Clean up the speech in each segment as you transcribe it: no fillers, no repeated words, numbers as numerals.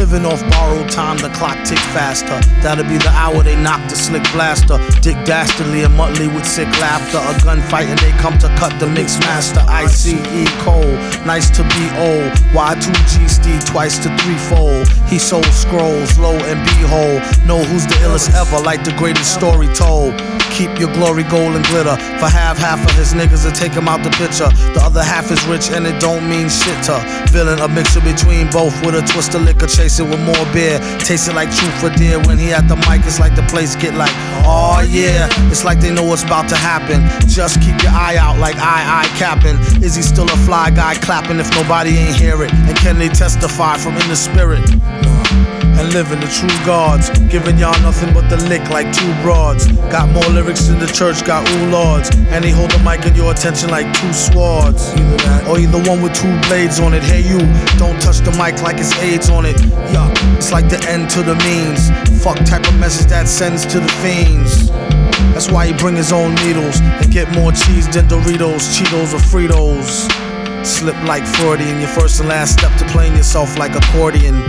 Living off borrowed time, the clock tick faster. That'll be the hour they knock the slick blaster. Dick Dastardly and Muttley with sick laughter. A gunfight and they come to cut the mix master. ICE Cole, nice to be old. Y2G Steve twice to threefold. He sold scrolls, lo and behold. Know who's the illest ever, like the greatest story told. Keep your glory gold and glitter. For half of his niggas to take him out the picture. The other half is rich and it don't mean shit to villain. A mixture between both with a twist of liquor. Chase it with more beer. Taste it like truth or dare. When he at the mic, it's like the place get like, oh yeah. It's like they know what's about to happen. Just keep your eye out like I capping. Is he still a fly guy clapping if nobody ain't hear it? And can they testify from in the spirit? And living the true gods, giving y'all nothing but the lick like two broads. Got more lyrics than the church got ooh lords. And they hold the mic in your attention like two swords. Either that, or either one with two blades on it. Hey you, don't touch the mic like it's AIDS on it. Yeah, it's like the end to the means. Fuck type of message that sends to the fiends. That's why he bring his own needles and get more cheese than Doritos, Cheetos, or Fritos. Slip like Freudian, your first and last step to playing yourself like accordion.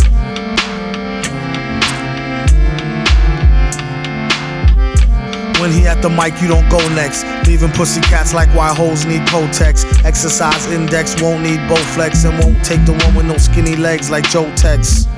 When he at the mic, you don't go next. Leaving pussy cats like why hoes need Kotex. Exercise index won't need Bowflex and won't take the one with no skinny legs like Joe Tex.